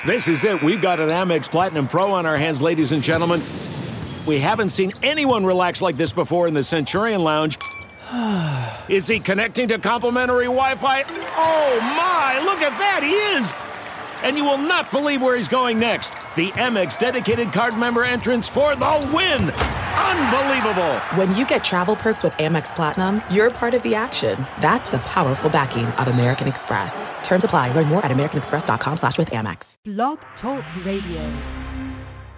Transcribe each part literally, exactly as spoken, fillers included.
This is it. We've got an Amex Platinum Pro on our hands, ladies and gentlemen. We haven't seen anyone relax like this before in the Centurion Lounge. Is he connecting to complimentary Wi-Fi? Oh, my. Look at that. He is. And you will not believe where he's going next. The Amex dedicated card member entrance for the win. Unbelievable. When you get travel perks with Amex Platinum, you're part of the action. That's the powerful backing of American Express. Terms apply. Learn more at americanexpress.com slash with Amex. Blog Talk Radio.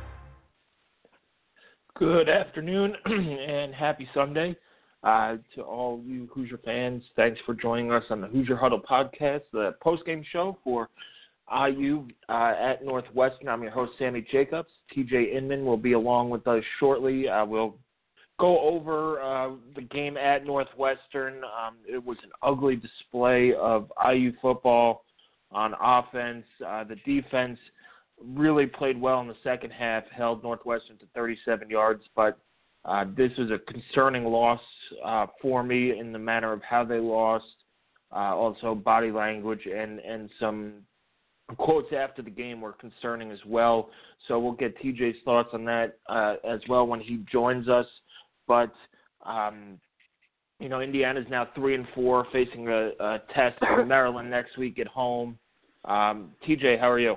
Good afternoon and happy Sunday uh, to all you Hoosier fans. Thanks for joining us on the Hoosier Huddle podcast, the postgame show for I U uh, at Northwestern. I'm your host, Sammy Jacobs. T J Inman will be along with us shortly. Uh, we'll go over uh, the game at Northwestern. Um, it was an ugly display of I U football on offense. Uh, the defense really played well in the second half, held Northwestern to thirty-seven yards, but uh, this was a concerning loss uh, for me in the manner of how they lost, uh, also body language and, and some quotes after the game were concerning as well. So we'll get T J's thoughts on that uh, as well when he joins us. But, um, you know, Indiana's now three and four, facing a, a test in Maryland next week at home. Um, T J, how are you?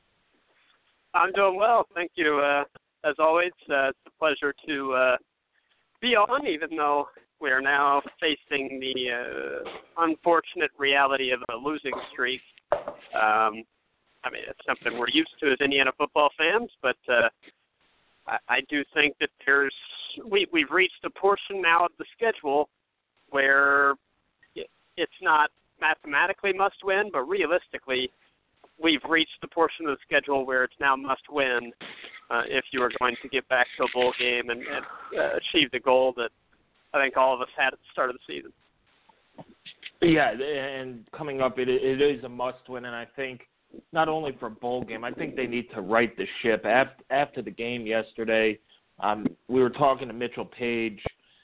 I'm doing well, thank you. Uh, as always, uh, it's a pleasure to uh, be on, even though we are now facing the uh, unfortunate reality of a losing streak. Um, I mean, it's something we're used to as Indiana football fans, but uh, I, I do think that there's we, we've reached a portion now of the schedule where it, it's not mathematically must win, but realistically, we've reached the portion of the schedule where it's now must win uh, if you are going to get back to a bowl game and, and uh, achieve the goal that I think all of us had at the start of the season. Yeah, and coming up, it, it is a must-win, and I think not only for a bowl game, I think they need to right the ship. After, after the game yesterday, um, we were talking to Mitchell Page,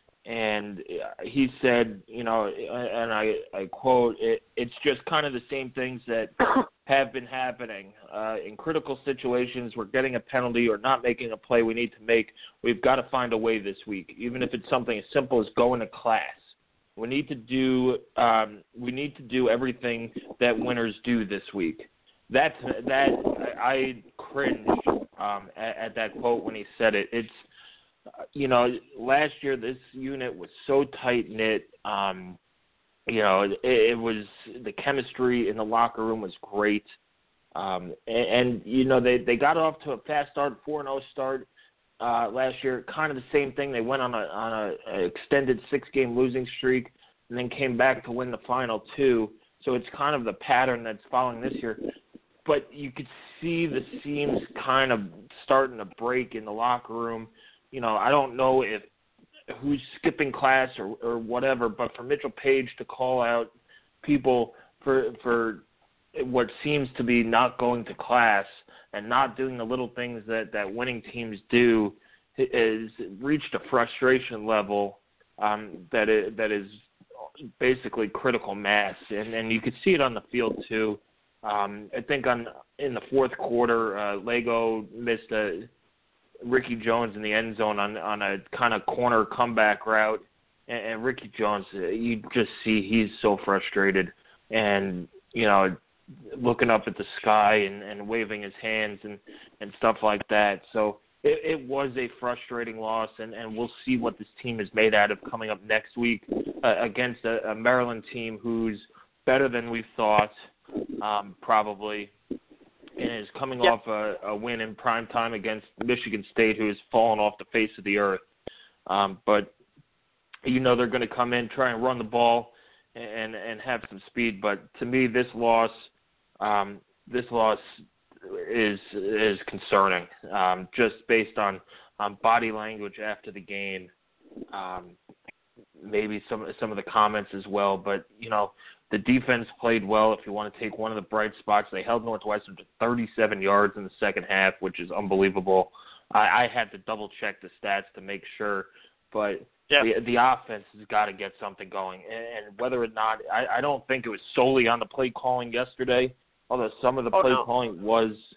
and he said, you know, and I, I quote, it, it's just kind of the same things that have been happening. Uh, in critical situations, we're getting a penalty or not making a play we need to make. We've got to find a way this week, even if it's something as simple as going to class. We need to do um, we need to do everything that winners do this week. That's that I cringed um, at, at that quote when he said it. It's you know last year this unit was so tight knit. Um, you know it, it was the chemistry in the locker room was great, um, and, and you know they, they got off to a fast start, four and zero start. Uh, last year, kind of the same thing. They went on a on a, a extended six-game losing streak and then came back to win the final two. So it's kind of the pattern that's following this year. But you could see the seams kind of starting to break in the locker room. You know, I don't know if who's skipping class or, or whatever, but for Mitchell Page to call out people for for what seems to be not going to class and not doing the little things that, that winning teams do is reached a frustration level um, that is, that is basically critical mass, and, and you could see it on the field too. Um, I think on in the fourth quarter, uh, Lego missed a Ricky Jones in the end zone on, on a kind of corner comeback route, and, and Ricky Jones, you just see he's so frustrated, and you know. Looking up at the sky and, and waving his hands and, and stuff like that. So it, it was a frustrating loss, and, and we'll see what this team is made out of coming up next week uh, against a, a Maryland team who's better than we thought, um, probably, and is coming yep. off a, a win in prime time against Michigan State, who has fallen off the face of the earth. Um, but, you know, they're going to come in, try and run the ball and, and have some speed. But to me, this loss – Um, this loss is is concerning, um, just based on, on body language after the game, um, maybe some some of the comments as well. But you know, the defense played well. If you want to take one of the bright spots, they held Northwestern to thirty-seven yards in the second half, which is unbelievable. I, I had to double check the stats to make sure, but. Yeah. The, the offense has got to get something going, and, and whether or not I, I don't think it was solely on the play calling yesterday. Although some of the oh, play no. calling was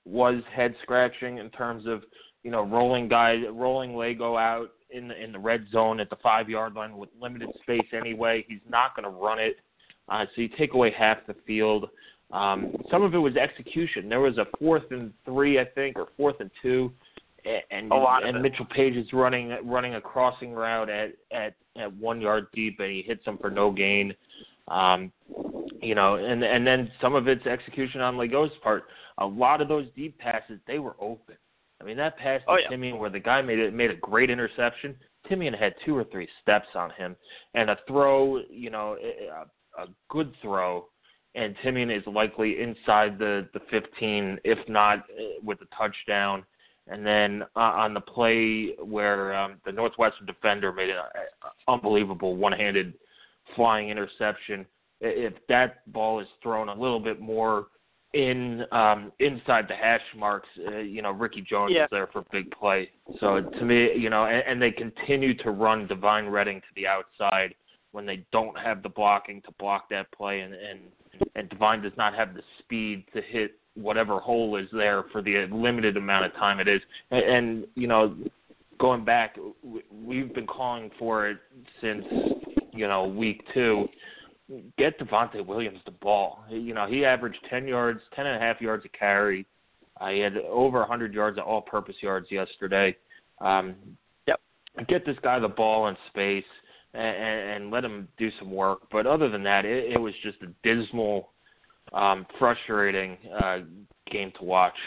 was head scratching in terms of, you know, rolling guys, rolling Lego out in the in the red zone at the five yard line with limited space anyway. He's not going to run it, uh, so you take away half the field. Um, some of it was execution. There was a fourth and three, I think, or fourth and two, and a lot of and it. Mitchell Page is running running a crossing route at, at, at one yard deep, and he hits him for no gain. Um, you know, and and then some of it's execution on Lego's part. A lot of those deep passes, they were open. I mean, that pass to oh, yeah. Timian where the guy made it made a great interception. Timian had two or three steps on him, and a throw, you know, a, a good throw, and Timian is likely inside the, the fifteen, if not with a touchdown. And then uh, on the play where um, the Northwestern defender made an unbelievable one-handed flying interception, if that ball is thrown a little bit more in um, inside the hash marks, uh, you know, Ricky Jones yeah. is there for big play. So to me, you know, and, and they continue to run Divine Redding to the outside when they don't have the blocking to block that play, and, and, and Divine does not have the speed to hit whatever hole is there for the limited amount of time it is. And, and you know, going back, we've been calling for it since, you know, week two. Get Devontae Williams the ball. You know, he averaged ten yards, ten and a half yards a carry. Uh, he had over one hundred yards of all-purpose yards yesterday. Um, yep. Get this guy the ball in space and, and let him do some work. But other than that, it, it was just a dismal, um, frustrating uh, game to watch.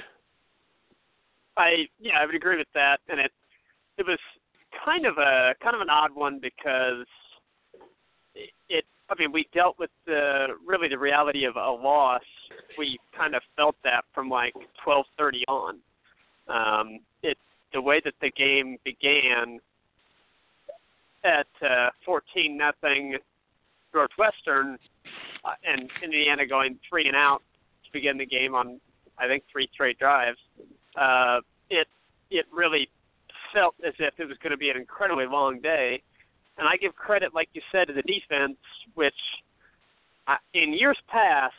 I yeah, I would agree with that, and it it was kind of a kind of an odd one because it. it I mean, we dealt with the really the reality of a loss. We kind of felt that from like twelve thirty on. Um, it the way that the game began at uh, fourteen nothing Northwestern, uh, and Indiana going three and out to begin the game on I think three straight drives. Uh, it it really felt as if it was going to be an incredibly long day. And I give credit, like you said, to the defense, which uh, in years past,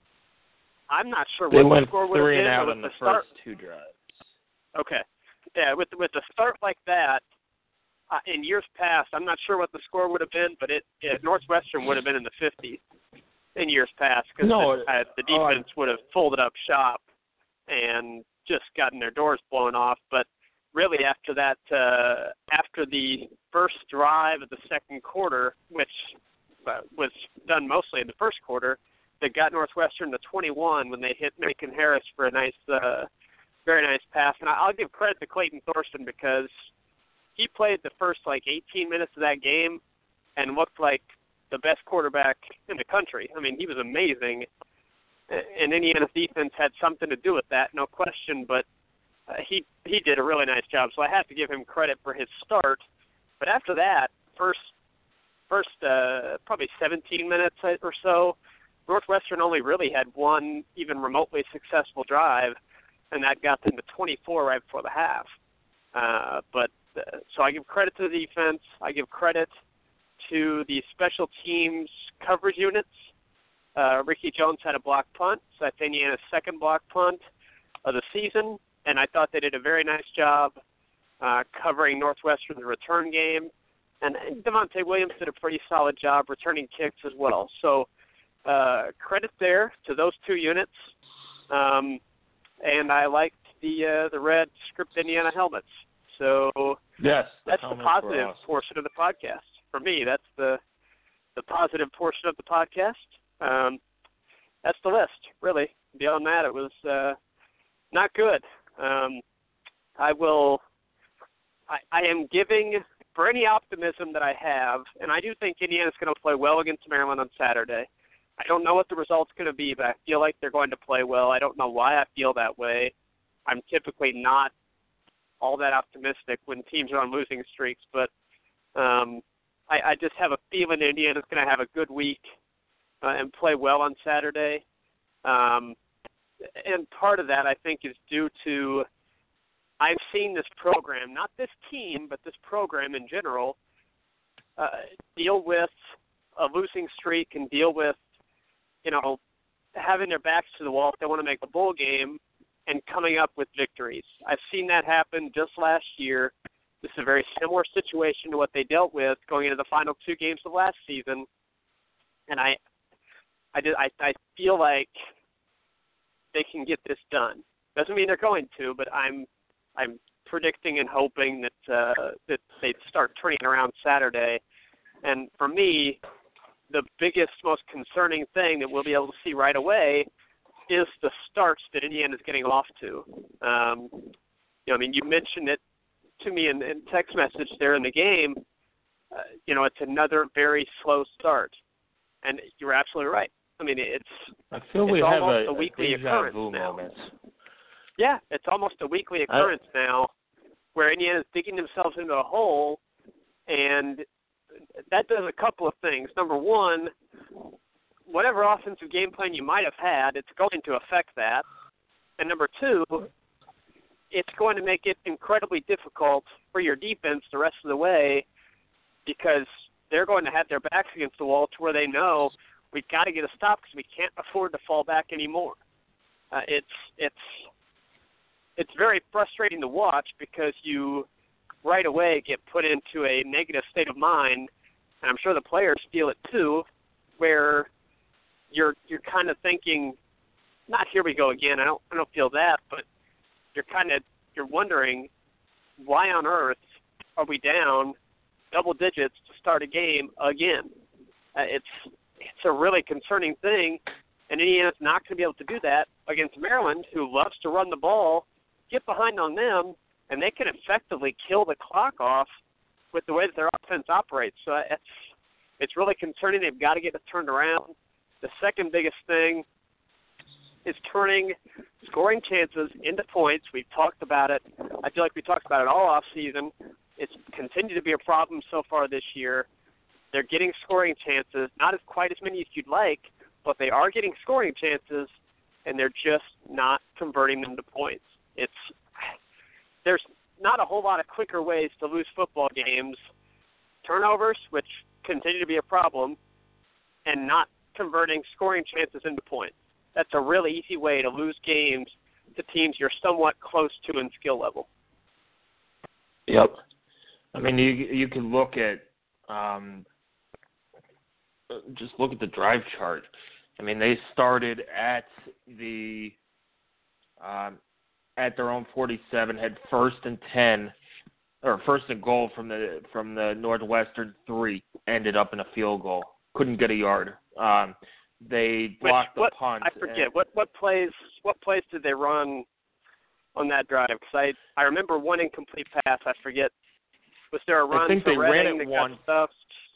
I'm not sure they what went the score would three have been. and out with in the, the start. first two drives. Okay. Yeah, with, with a start like that, uh, in years past, I'm not sure what the score would have been, but it, it Northwestern would have been in the fifties in years past because no, the, uh, the defense oh, would have folded up shop and just gotten their doors blown off. But really, after that, uh, after the first drive of the second quarter, which uh, was done mostly in the first quarter, that got Northwestern to twenty-one when they hit Macon Harris for a nice, uh, very nice pass. And I'll give credit to Clayton Thorson because he played the first like eighteen minutes of that game and looked like the best quarterback in the country. I mean, he was amazing, and Indiana's defense had something to do with that, no question. But Uh, he he did a really nice job, so I have to give him credit for his start. But after that, first first uh, probably seventeen minutes or so, Northwestern only really had one even remotely successful drive, and that got them to twenty-four right before the half. Uh, but uh, so I give credit to the defense. I give credit to the special teams coverage units. Uh, Ricky Jones had a block punt, so that's Indiana's second block punt of the season. And I thought they did a very nice job uh, covering Northwestern's return game. And, and Devontae Williams did a pretty solid job returning kicks as well. So uh, credit there to those two units. Um, and I liked the uh, the red script Indiana helmets. So yes, the that's the positive awesome. portion of the podcast. For me, that's the the positive portion of the podcast. Um, that's the list, really. Beyond that, it was uh, not good. Um, I will, I, I am giving, for any optimism that I have, and I do think Indiana's going to play well against Maryland on Saturday. I don't know what the result's going to be, but I feel like they're going to play well. I don't know why I feel that way. I'm typically not all that optimistic when teams are on losing streaks, but um, I, I just have a feeling Indiana's going to have a good week uh, and play well on Saturday. Um And part of that, I think, is due to I've seen this program, not this team, but this program in general, uh, deal with a losing streak and deal with, you know, having their backs to the wall if they want to make a bowl game and coming up with victories. I've seen that happen just last year. This is a very similar situation to what they dealt with going into the final two games of last season. And I I, did, I, I feel like they can get this done. Doesn't mean they're going to, but I'm I'm predicting and hoping that uh, that they start turning around Saturday. And for me, the biggest, most concerning thing that we'll be able to see right away is the starts that Indiana's getting off to. Um, you know, I mean, you mentioned it to me in, in text message there in the game. Uh, you know, it's another very slow start, and you're absolutely right. I mean, it's I feel it's we have almost a, a weekly a deja occurrence vu now. moment. Yeah, it's almost a weekly occurrence I, now, where Indiana's digging themselves into a hole, and that does a couple of things. Number one, whatever offensive game plan you might have had, it's going to affect that. And number two, it's going to make it incredibly difficult for your defense the rest of the way, because they're going to have their backs against the wall to where they know we've got to get a stop because we can't afford to fall back anymore. Uh, it's it's it's very frustrating to watch because you right away get put into a negative state of mind, and I'm sure the players feel it too, where you're you're kind of thinking, not here we go again. I don't I don't feel that, but you're kind of you're wondering why on earth are we down double digits to start a game again? Uh, it's it's a really concerning thing, and Indiana's not going to be able to do that against Maryland, who loves to run the ball, get behind on them, and they can effectively kill the clock off with the way that their offense operates. So it's it's really concerning. They've got to get it turned around. The second biggest thing is turning scoring chances into points. We've talked about it. I feel like we talked about it all off season. It's continued to be a problem so far this year. They're getting scoring chances, not as quite as many as you'd like, but they are getting scoring chances, and they're just not converting them to points. It's there's not a whole lot of quicker ways to lose football games. Turnovers, which continue to be a problem, and not converting scoring chances into points. That's a really easy way to lose games to teams you're somewhat close to in skill level. Yep. I mean, you you can look at um, just look at the drive chart. I mean, they started at the um, at their own forty-seven, had first and ten, or first and goal from the from the Northwestern three, ended up in a field goal. Couldn't get a yard. Um, they blocked Which, what, the punt. I forget and, what what plays what plays did they run on that drive? Because I I remember one incomplete pass. I forget. Was there a run I think to they Redding ran it that one. got stuffed?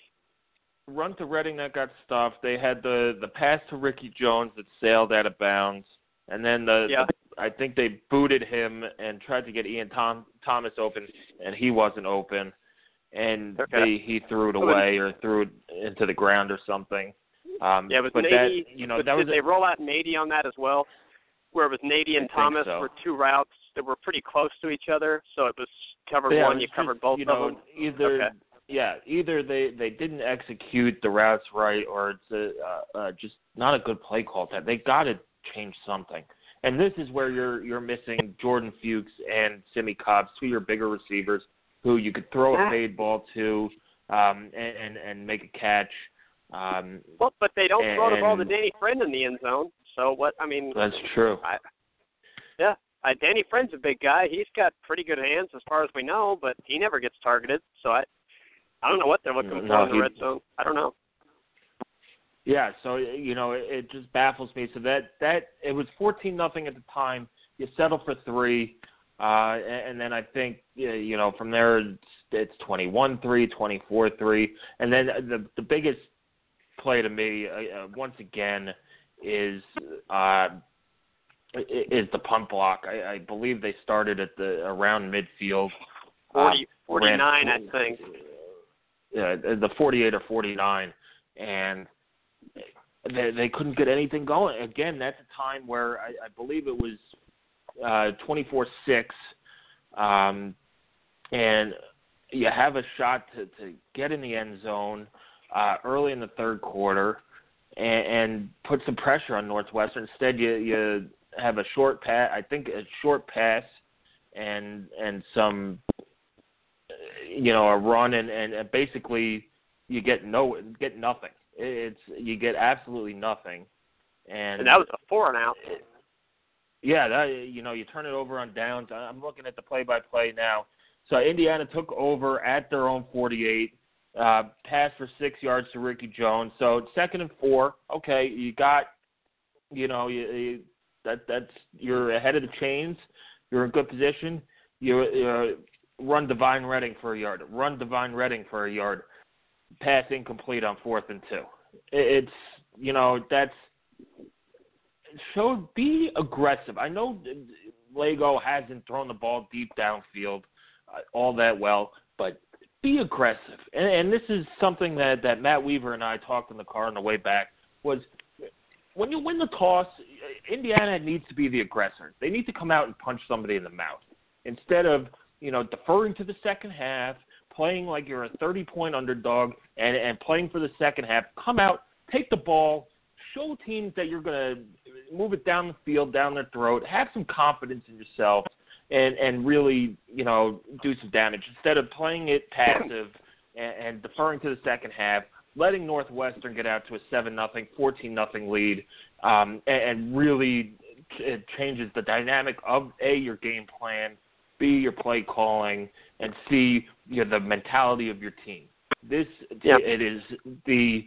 Run to Redding that got stuffed. They had the, the pass to Ricky Jones that sailed out of bounds, and then the, yeah. the I think they booted him and tried to get Ian Tom, Thomas open, and he wasn't open, and okay. they he threw it away or threw it into the ground or something. Um, yeah, but but Nady, that you know but that did was they a, roll out Nady on that as well, where it was Nady and I Thomas so. were two routes that were pretty close to each other, so it was covered yeah, one, it you was covered just, both you know, of them. Either okay. yeah, either they, they didn't execute the routes right, or it's a, uh, uh, just not a good play call. That they got to change something. And this is where you're you're missing Jordan Fuchs and Simi Cobbs, two of your bigger receivers, who you could throw a fade ball to um, and, and and make a catch. Um, well, but they don't and, throw the ball to Danny Friend in the end zone. So what? I mean, that's true. I, yeah. Uh, Danny Friend's a big guy. He's got pretty good hands as far as we know, but he never gets targeted. So I, I don't know what they're looking for no, in the he, red zone. I don't know. Yeah, so you know it, it just baffles me. So that that it was fourteen nothing at the time. You settle for three, uh, and, and then I think you know from there it's, it's twenty-one three, twenty-four three, and then the the biggest play to me uh, once again is. Uh, is the punt block. I, I believe they started at the around midfield. forty, forty-nine, ran, I think. Yeah, the forty-eight or forty-nine. And they, they couldn't get anything going. Again, that's a time where I, I believe it was uh, twenty-four six. Um, and you have a shot to, to get in the end zone uh, early in the third quarter and, and put some pressure on Northwestern. Instead, you, you have a short pass. I think a short pass and and some, you know, a run and, and basically you get no get nothing. It's you get absolutely nothing. And, and that was a four and out. Yeah, that, you know, you turn it over on downs. I'm looking at the play-by-play now. So Indiana took over at their own forty-eight, uh, passed for six yards to Ricky Jones. So second and four. Okay, you got, you know, you, you, that that's you're ahead of the chains. You're in good position. You uh, run Divine Redding for a yard. Run Divine Redding for a yard. Pass incomplete on fourth and two. It's, you know, that's show be aggressive. I know Lego hasn't thrown the ball deep downfield uh, all that well, but be aggressive. And, and this is something that, that Matt Weaver and I talked in the car on the way back was when you win the toss, Indiana needs to be the aggressor. They need to come out and punch somebody in the mouth instead of, you know, deferring to the second half, playing like you're a thirty-point underdog and, and playing for the second half. Come out, take the ball, show teams that you're going to move it down the field, down their throat, have some confidence in yourself, and, and really, you know, do some damage instead of playing it passive and, and deferring to the second half, letting Northwestern get out to a seven nothing, fourteen nothing lead, um, and, and really it changes the dynamic of, A, your game plan, B, your play calling, and C, you know, the mentality of your team. This yep. It is the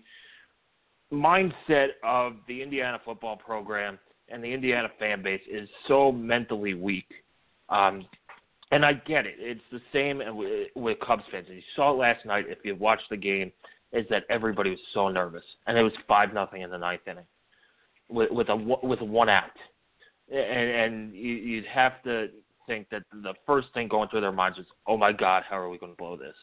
mindset of the Indiana football program and the Indiana fan base is so mentally weak. Um, and I get it. It's the same with, with Cubs fans. And you saw it last night if you watched the game, is that everybody was so nervous. And it was five nothing in the ninth inning with, with, a, with a one out. And, and you, you'd have to think that the first thing going through their minds is, oh, my God, how are we going to blow this?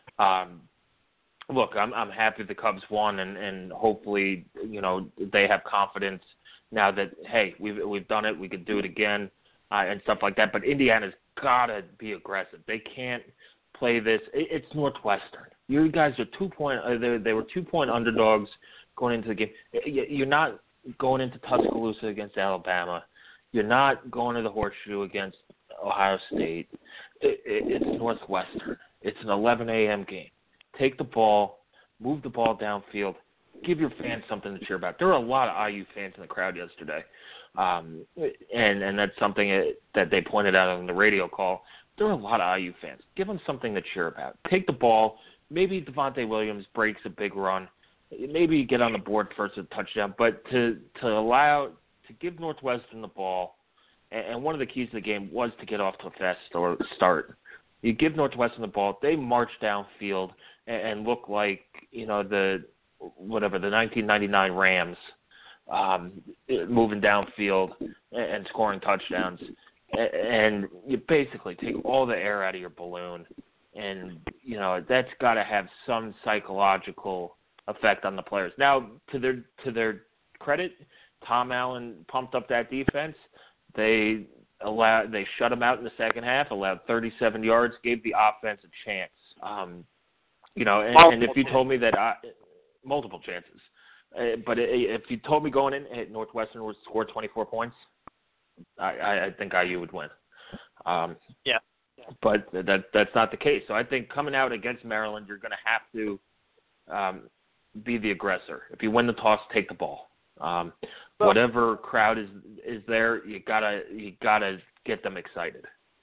Um, look, I'm I'm happy the Cubs won, and, and hopefully, you know, they have confidence now that, hey, we've we've done it, we could do it again, uh, and stuff like that. But Indiana's got to be aggressive. They can't play this. It, it's Northwestern. You guys are two point. Uh, they, they were two point underdogs going into the game. You're not going into Tuscaloosa against Alabama. You're not going to the Horseshoe against Ohio State. It, it, it's Northwestern. It's an eleven a.m. game. Take the ball, move the ball downfield, give your fans something to cheer about. There were a lot of I U fans in the crowd yesterday, um, and and that's something that they pointed out on the radio call. There were a lot of I U fans. Give them something to cheer about. Take the ball. Maybe Devontae Williams breaks a big run. Maybe get on the board first a touchdown. But to to allow to give Northwestern the ball, and one of the keys to the game was to get off to a fast start. You give Northwestern the ball, they march downfield and look like, you know, the whatever the nineteen ninety-nine Rams, um, moving downfield and scoring touchdowns, and you basically take all the air out of your balloon, and you know that's got to have some psychological effect on the players. Now, to their to their credit, Tom Allen pumped up that defense. They allowed they shut them out in the second half, allowed thirty-seven yards, gave the offense a chance. Um, You know, and, and if you told me that I, multiple chances, uh, but if you told me going in, hey, Northwestern would score twenty-four points, I, I think I U would win. Um, yeah. But that that's not the case. So I think coming out against Maryland, you're going to have to um, be the aggressor. If you win the toss, take the ball. Um, well, whatever crowd is is there, you gotta you gotta get them excited.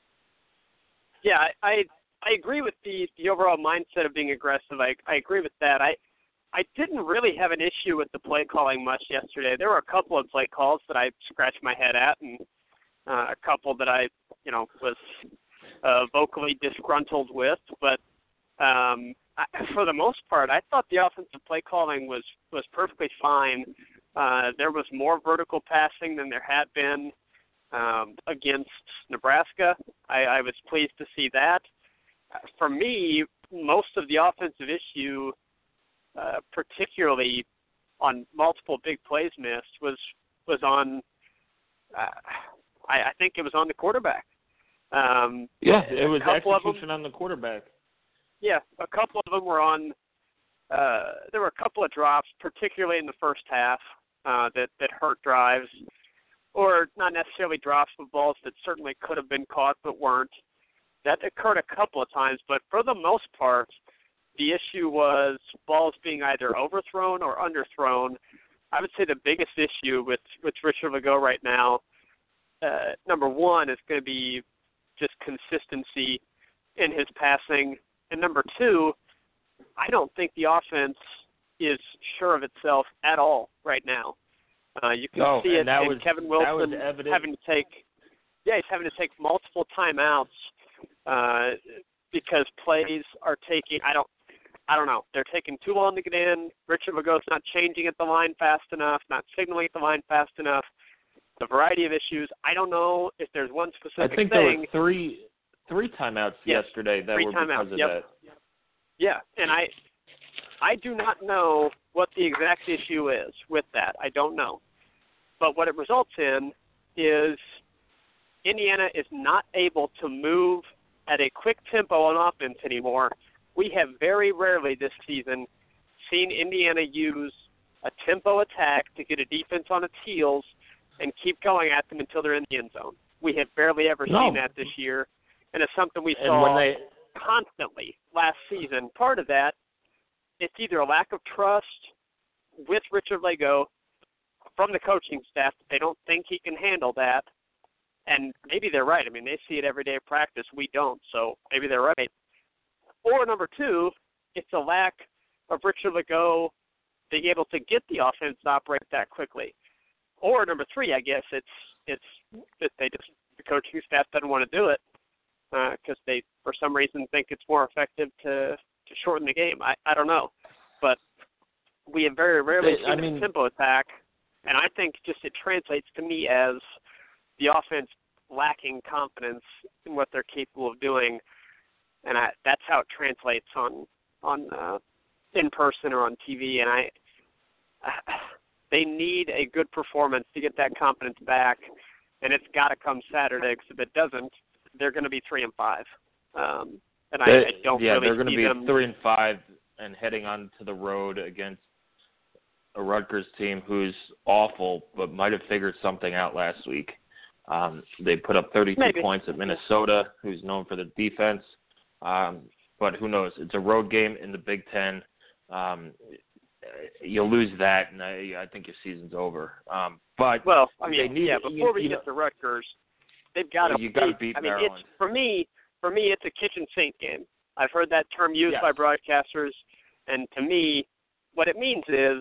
Yeah, I. I I agree with the, the overall mindset of being aggressive. I, I agree with that. I I didn't really have an issue with the play calling much yesterday. There were a couple of play calls that I scratched my head at, and uh, a couple that I, you know, was uh, vocally disgruntled with. But um, I, for the most part, I thought the offensive play calling was, was perfectly fine. Uh, there was more vertical passing than there had been um, against Nebraska. I, I was pleased to see that. For me, most of the offensive issue, uh, particularly on multiple big plays missed, was was on. Uh, I, I think it was on the quarterback. Um, yeah, it was execution on the quarterback. Yeah, a couple of them were on. Uh, there were a couple of drops, particularly in the first half, uh, that that hurt drives. or not necessarily drops, but balls that certainly could have been caught but weren't. That occurred a couple of times, but for the most part, the issue was balls being either overthrown or underthrown. I would say the biggest issue with, with Richard Legault right now, uh, number one, is going to be just consistency in his passing. And number two, I don't think the offense is sure of itself at all right now. Uh, you can no, see it in was, Kevin Wilson having to take, yeah, he's having to take multiple timeouts uh, because plays are taking. I don't, I don't know. They're taking too long to get in. Richard Legault's not changing at the line fast enough, not signaling at the line fast enough. The variety of issues. I don't know if there's one specific I think thing. there were three three timeouts yes, yesterday that three were timeouts. because of yep. that. Yeah, and I I do not know what the exact issue is with that. I don't know. But what it results in is Indiana is not able to move at a quick tempo on offense anymore. We have very rarely this season seen Indiana use a tempo attack to get a defense on its heels and keep going at them until they're in the end zone. We have barely ever no. seen that this year, and it's something we and saw when they, constantly last season. Part of that, it's either a lack of trust with Richard Legault from the coaching staff that they don't think he can handle that, and maybe they're right. I mean, they see it every day of practice. We don't, so maybe they're right. Or number two, it's a lack of Richard Legault being able to get the offense to operate that quickly. Or number three, I guess it's it's that they just the coaching staff doesn't want to do it because uh, they for some reason think it's more effective to to shorten the game. I, I don't know, but we have very rarely they, seen I mean, a tempo attack, and I think just it translates to me as the offense lacking confidence in what they're capable of doing, and I, that's how it translates on on uh, in person or on T V. And I, uh, they need a good performance to get that confidence back, and it's got to come Saturday. Because if it doesn't, they're going to be three and five. Um, and I, they, I don't yeah, really they're going to see be them. three and five and heading on to the road against a Rutgers team who's awful, but might have figured something out last week. Um, they put up thirty-two Maybe. points at Minnesota, who's known for the defense. Um, but who knows? It's a road game in the Big Ten. Um, you'll lose that, and I, I think your season's over. Um, but well, I mean, they need, yeah. Before we you get know, to Rutgers, they've got to you got to beat. beat I mean, Maryland. it's for me. For me, it's a kitchen sink game. I've heard that term used yes. by broadcasters, and to me, what it means is,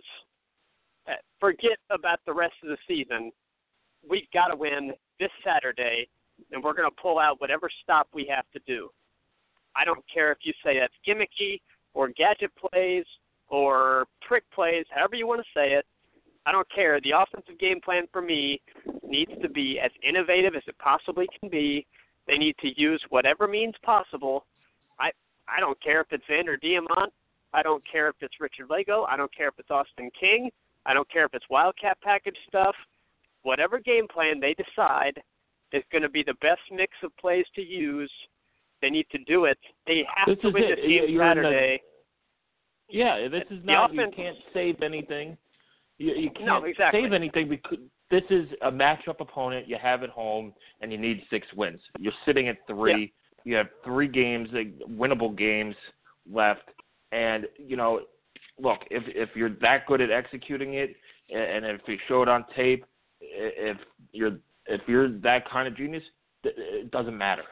forget about the rest of the season. We've got to win this Saturday, and we're going to pull out whatever stop we have to do. I don't care if you say that's gimmicky or gadget plays or trick plays, however you want to say it. I don't care. The offensive game plan for me needs to be as innovative as it possibly can be. They need to use whatever means possible. I I don't care if it's Vander Diamant. I don't care if it's Richard Legault. I don't care if it's Austin King. I don't care if it's Wildcat package stuff. Whatever game plan they decide is going to be the best mix of plays to use, they need to do it. They have this to win it. this game You're Saturday. The, yeah, this is the not. Offense, you can't save anything. You, you can't no, exactly. save anything because this is a matchup opponent you have at home, and you need six wins. You're sitting at three. Yeah. You have three games, like, winnable games left, and you know, look, if if you're that good at executing it, and if you show it on tape, if you're if you're that kind of genius, it doesn't matter.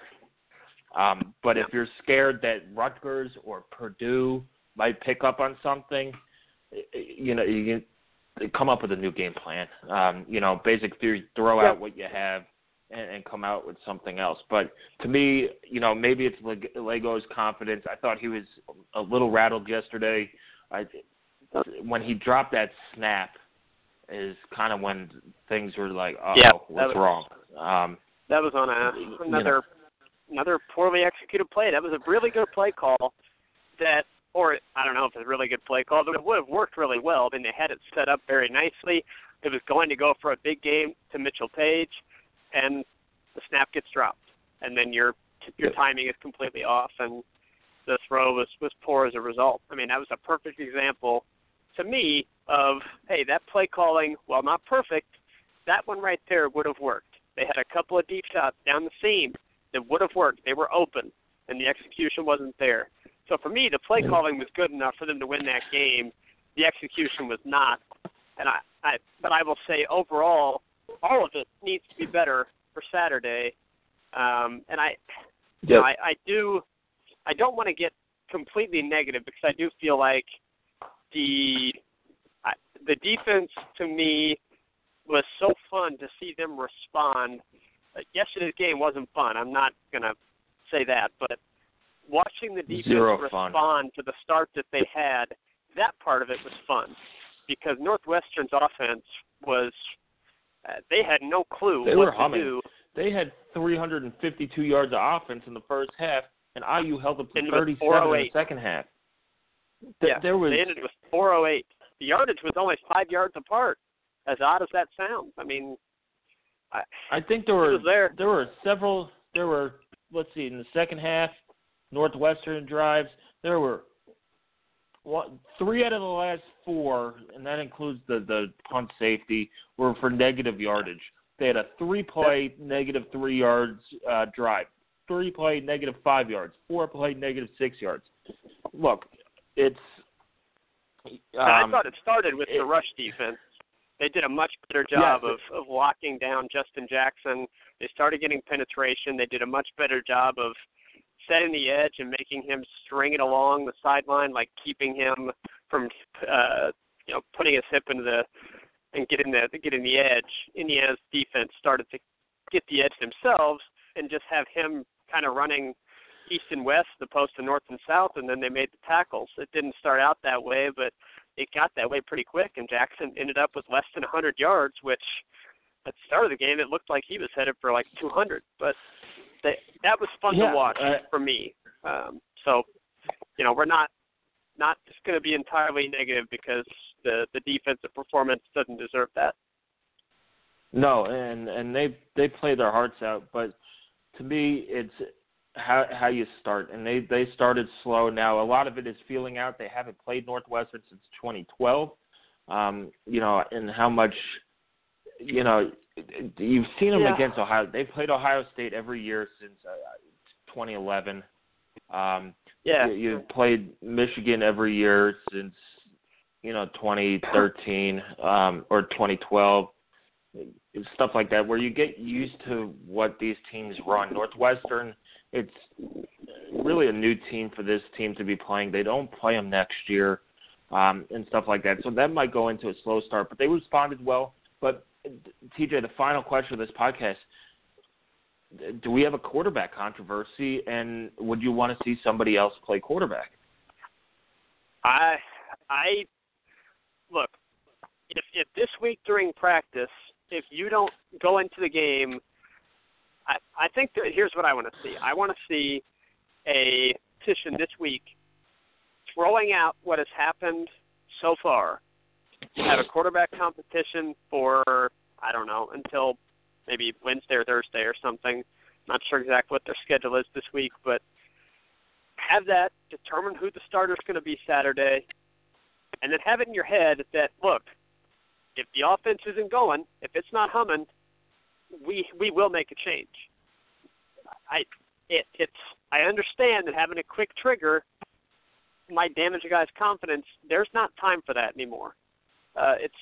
Um, but if you're scared that Rutgers or Purdue might pick up on something, you know, you can come up with a new game plan. Um, you know, basic theory, throw yeah. out what you have and, and come out with something else. But to me, you know, maybe it's Legault's confidence. I thought he was a little rattled yesterday. I, when he dropped that snap is kind of when things were like, oh, yeah, what's was, wrong? Um, that was on a, another you know. another poorly executed play. That was a really good play call that, or I don't know if it's a really good play call, but it would have worked really well. I mean, they had it set up very nicely. It was going to go for a big game to Mitchell Page, and the snap gets dropped. And then your your timing is completely off, and the throw was, was poor as a result. I mean, that was a perfect example to me of, hey, that play calling, while not perfect, that one right there would have worked. They had a couple of deep shots down the seam that would have worked. They were open, and the execution wasn't there. So for me, the play calling was good enough for them to win that game. The execution was not. And I, I but I will say overall, all of it needs to be better for Saturday. Um, and I, yep. you know, I, I do, I don't want to get completely negative because I do feel like the I, the defense to me was so fun to see them respond. Uh, yesterday's game wasn't fun. I'm not gonna say that, but watching the defense Zero respond fun. to the start that they had, that part of it was fun because Northwestern's offense was. Uh, they had no clue they what were to humming. do. They had three hundred fifty-two yards of offense in the first half, and I U held up to And thirty-seven in the second half. Th- yeah, there was, they ended with four oh eight. The yardage was only five yards apart, as odd as that sounds. I mean, I, I think there were there. there were several, there were, let's see, in the second half, Northwestern drives, there were Well, three out of the last four, and that includes the, the punt safety, were for negative yardage. They had a three-play negative three yards uh, drive, three-play negative five yards, four-play negative six yards. Look, it's um, I thought it started with it, the rush defense. They did a much better job yes, of, of locking down Justin Jackson. They started getting penetration. They did a much better job of setting the edge and making him string it along the sideline, like keeping him from, uh, you know, putting his hip into the and getting the getting the edge. Indiana's defense started to get the edge themselves and just have him kind of running east and west, opposed to north and south, and then they made the tackles. It didn't start out that way, but it got that way pretty quick, and Jackson ended up with less than one hundred yards, which at the start of the game it looked like he was headed for like two hundred, but they, that was fun yeah, to watch uh, for me. Um, so, you know, we're not not just going to be entirely negative because the, the defensive performance doesn't deserve that. No, and and they they play their hearts out, but to me, it's how how you start, and they they started slow. Now a lot of it is feeling out. They haven't played Northwestern since twenty twelve. Um, you know, and how much, you know, you've seen them yeah. against Ohio. They played Ohio State every year since uh, twenty eleven. Um, yeah, you, you've played Michigan every year since you know twenty thirteen um, or twenty twelve. Stuff like that, where you get used to what these teams run. Northwestern, it's really a new team for this team to be playing. They don't play them next year um, and stuff like that. So that might go into a slow start, but they responded well. But, T J, the final question of this podcast, do we have a quarterback controversy, and would you want to see somebody else play quarterback? I, I, look, if, if this week during practice, if you don't go into the game, I, I think that here's what I want to see. I want to see a petition this week throwing out what has happened so far. Have a quarterback competition for, I don't know, until maybe Wednesday or Thursday or something. Not sure exactly what their schedule is this week, but have that, determine who the starter is going to be Saturday, and then have it in your head that, look, if the offense isn't going, if it's not humming, we we will make a change. I it it's I understand that having a quick trigger might damage a guy's confidence. There's not time for that anymore. Uh, it's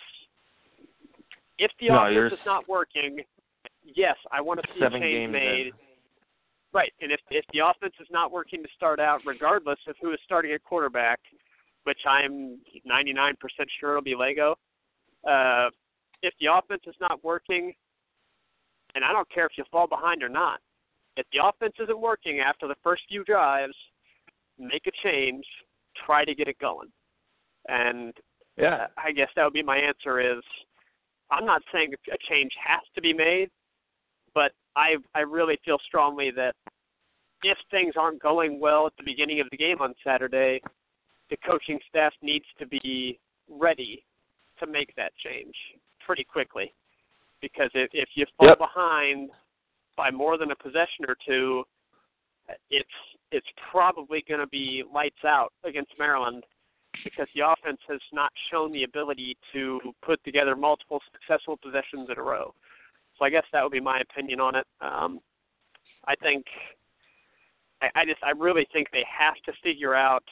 if the no, offense is not working, yes, I want to see a change made. In. Right, and if if the offense is not working to start out, regardless of who is starting at quarterback, which I'm ninety-nine percent sure it'll be Lego. Uh, if the offense is not working, and I don't care if you fall behind or not, if the offense isn't working after the first few drives, make a change, try to get it going. And yeah, I guess that would be my answer is I'm not saying a change has to be made, but I I really feel strongly that if things aren't going well at the beginning of the game on Saturday, the coaching staff needs to be ready to make that change pretty quickly, because if, if you fall yep. behind by more than a possession or two, it's it's probably going to be lights out against Maryland, because the offense has not shown the ability to put together multiple successful possessions in a row. So I guess that would be my opinion on it. Um, I think I, I just I really think they have to figure out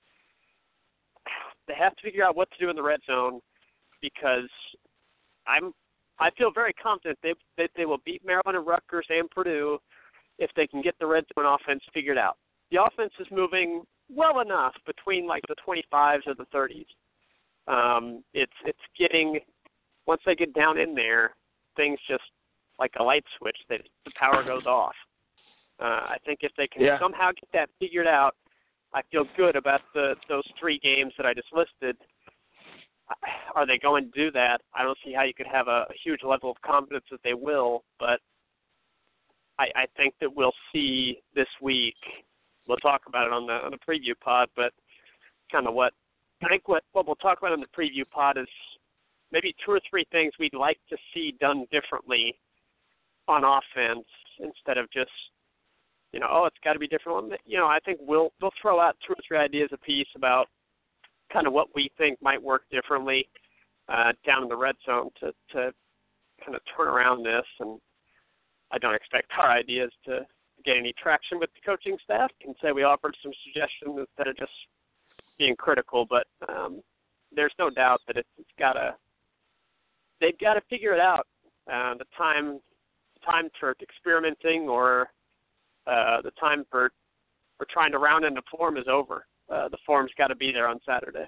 they have to figure out what to do in the red zone, because I'm I feel very confident they that they will beat Maryland and Rutgers and Purdue if they can get the red zone offense figured out. The offense is moving well enough between like the twenty-fives or the thirties. Um, it's it's getting, once they get down in there, things just like a light switch, that the power goes off. Uh, I think if they can yeah. somehow get that figured out, I feel good about the those three games that I just listed. Are they going to do that? I don't see how you could have a, a huge level of confidence that they will, but I, I think that we'll see this week. We'll talk about it on the on the preview pod, but kind of what I think what, what we'll talk about in the preview pod is maybe two or three things we'd like to see done differently on offense instead of just, you know, oh, it's got to be different. You know, I think we'll we'll throw out two or three ideas apiece about kind of what we think might work differently uh, down in the red zone to, to kind of turn around this. And I don't expect our ideas to get any traction with the coaching staff. Can say we offered some suggestions instead of just being critical, but um, there's no doubt that it's, it's got to they've got to figure it out. Uh, the time time for experimenting or uh, the time for for trying to round into form is over. Uh, the form's got to be there on Saturday.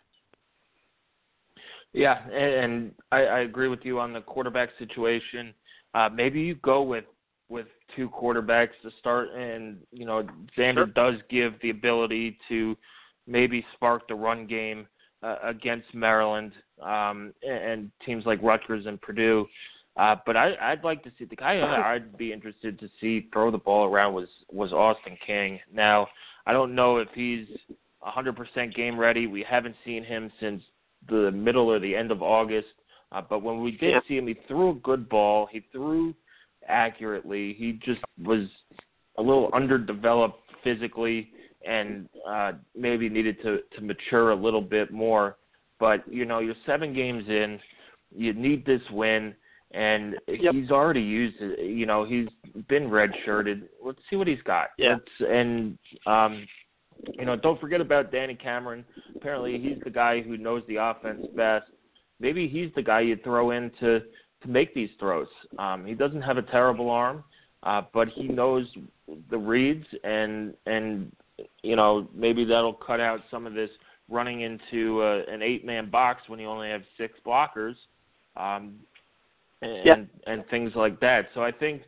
Yeah, and I, I agree with you on the quarterback situation. Uh, maybe you go with, with two quarterbacks to start, and, you know, Xander sure. does give the ability to maybe spark the run game uh, against Maryland um, and, and teams like Rutgers and Purdue. Uh, but I, I'd like to see – the guy I'd be interested to see throw the ball around was, was Austin King. Now, I don't know if he's – one hundred percent game ready. We haven't seen him since the middle or the end of August. Uh, but when we did yeah. see him, he threw a good ball. He threw accurately. He just was a little underdeveloped physically and uh, maybe needed to, to mature a little bit more. But, you know, you're seven games in. You need this win. And yep. he's already used it. You know, he's been redshirted. Let's see what he's got. Yeah. Let's, and, um, you know, don't forget about Danny Cameron. Apparently he's the guy who knows the offense best. Maybe he's the guy you throw in to, to make these throws. Um, he doesn't have a terrible arm, uh, but he knows the reads, and, and you know, maybe that'll cut out some of this running into uh, an eight-man box when you only have six blockers um, and, yeah. and, and things like that. So I think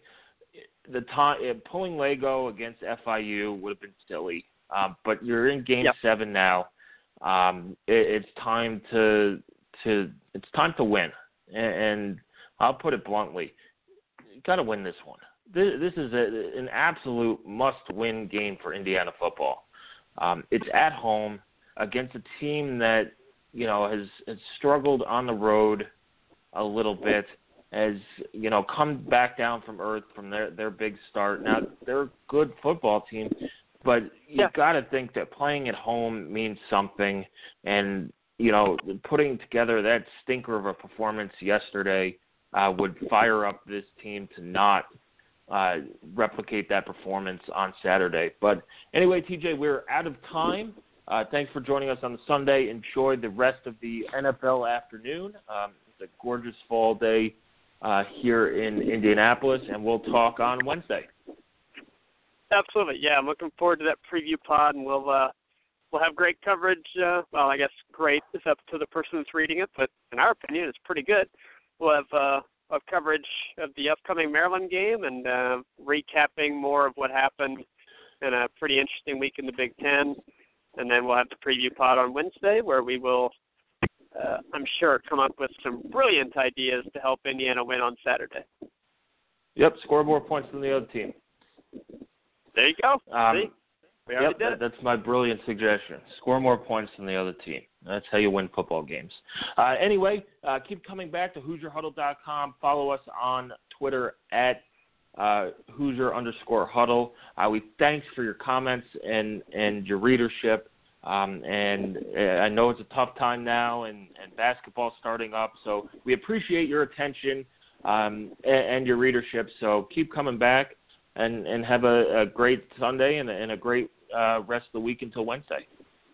the time, pulling Lego against F I U would have been silly. Um, but you're in game yep. seven now. Um, it, it's time to to it's time to win, and, and I'll put it bluntly, you got to win this one. This, this is a, an absolute must-win game for Indiana football. Um, it's at home against a team that you know has, has struggled on the road a little bit, has you know come back down from earth from their their big start. Now they're a good football team. But you've yeah. got to think that playing at home means something. And, you know, putting together that stinker of a performance yesterday uh, would fire up this team to not uh, replicate that performance on Saturday. But anyway, T J, we're out of time. Uh, thanks for joining us on the Sunday. Enjoy the rest of the N F L afternoon. Um, it's a gorgeous fall day uh, here in Indianapolis, and we'll talk on Wednesday. Absolutely, yeah. I'm looking forward to that preview pod, and we'll uh, we'll have great coverage. Uh, well, I guess great is up to the person that's reading it, but in our opinion, it's pretty good. We'll have uh, of coverage of the upcoming Maryland game and uh, recapping more of what happened in a pretty interesting week in the Big Ten, and then we'll have the preview pod on Wednesday, where we will, uh, I'm sure, come up with some brilliant ideas to help Indiana win on Saturday. Yep, score more points than the other team. There you go. Um, See? We already yep, did that, it. that's my brilliant suggestion. Score more points than the other team. That's how you win football games. Uh, anyway, uh, keep coming back to Hoosier Huddle dot com. Follow us on Twitter at uh, Hoosier underscore Huddle. Uh, we thanks for your comments and, and your readership. Um, and uh, I know it's a tough time now, and, and basketball starting up. So we appreciate your attention um, and, and your readership. So keep coming back and, and have a, a great Sunday and a, and a great uh, rest of the week until Wednesday.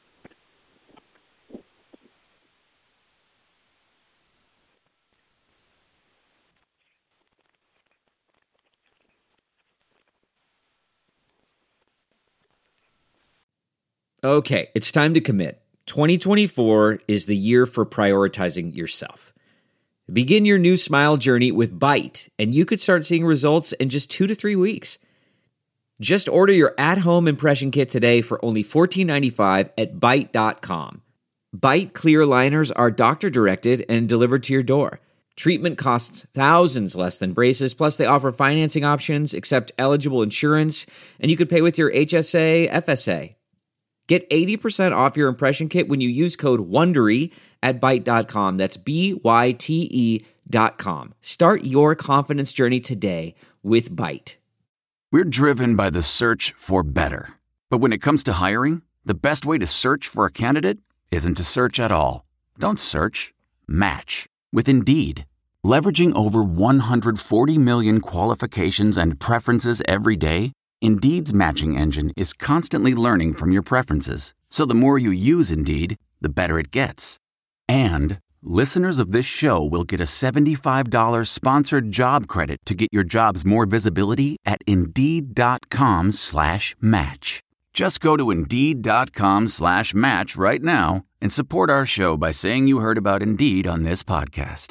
Okay, it's time to commit. twenty twenty-four is the year for prioritizing yourself. Begin your new smile journey with Byte, and you could start seeing results in just two to three weeks. Just order your at-home impression kit today for only fourteen ninety-five at byte dot com. Byte clear liners are doctor-directed and delivered to your door. Treatment costs thousands less than braces, plus they offer financing options, accept eligible insurance, and you could pay with your H S A, F S A. Get eighty percent off your impression kit when you use code WONDERY at byte dot com. That's B Y T E dot com. Start your confidence journey today with Byte. We're driven by the search for better. But when it comes to hiring, the best way to search for a candidate isn't to search at all. Don't search. Match. With Indeed. Leveraging over one hundred forty million qualifications and preferences every day, Indeed's matching engine is constantly learning from your preferences. So the more you use Indeed, the better it gets. And listeners of this show will get a seventy-five dollars sponsored job credit to get your jobs more visibility at Indeed.com slash match. Just go to Indeed.com slash match right now and support our show by saying you heard about Indeed on this podcast.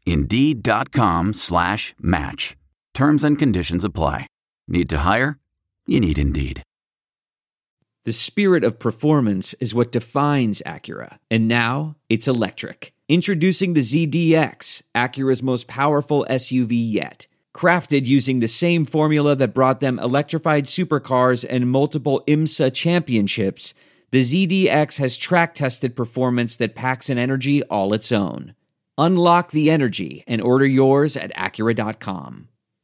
Indeed.com slash match. Terms and conditions apply. Need to hire? You need Indeed. The spirit of performance is what defines Acura, and now it's electric. Introducing the Z D X, Acura's most powerful S U V yet. Crafted using the same formula that brought them electrified supercars and multiple IMSA championships, the Z D X has track-tested performance that packs an energy all its own. Unlock the energy and order yours at Acura dot com.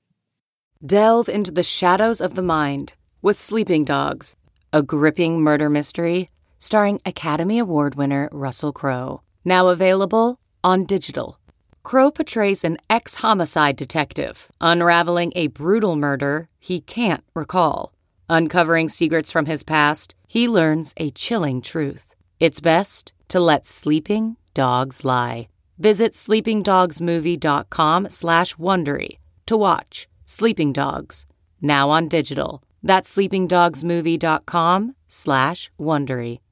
Delve into the shadows of the mind with Sleeping Dogs, a gripping murder mystery starring Academy Award winner Russell Crowe. Now available on digital. Crowe portrays an ex-homicide detective unraveling a brutal murder he can't recall. Uncovering secrets from his past, he learns a chilling truth. It's best to let sleeping dogs lie. Visit sleeping dogs movie dot com slash Wondery to watch Sleeping Dogs, now on digital. That's sleeping dogs movie dot com slash Wondery.